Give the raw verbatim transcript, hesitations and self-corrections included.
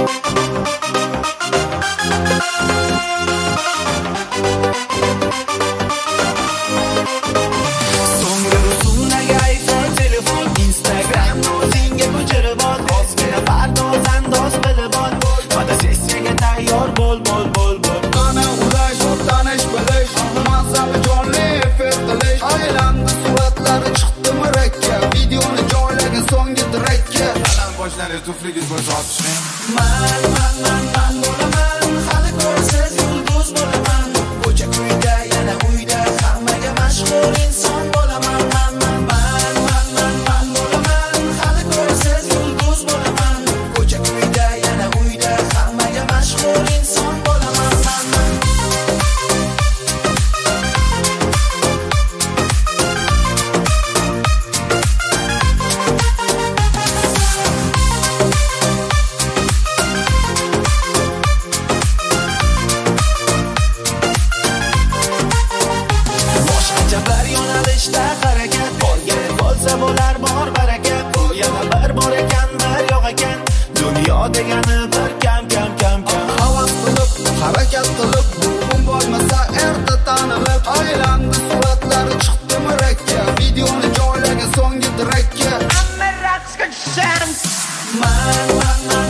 Tufligiz bo'lsa otishmang. Man, man, man, man bo'laman. Hali ko'rasiz yulduz bo'laman. Ko'cha kuyda, yana uyda hammaga mashhur inson bo'laman. Man, man, man, man, man, man bo'laman. Hali ko'rasiz yulduz bo'laman. Ko'cha kuyda, yana uyda hammaga mashhur inson bo'laman. Man, man. Harakat bo'lgan bo'lsa bo'lar bor barakat. Bu yana bir bor ekan, bir yo'q ekan. Dunyo degani bir kam kam kam kam. Havas qilib, harakat qilib, bugun bo'lmasa erta tanilib, aylandi suratlari chiqdi murakkab. Videoni joylagan so'nggi direkka. Hamma raqsga tushamiz. Man, man, man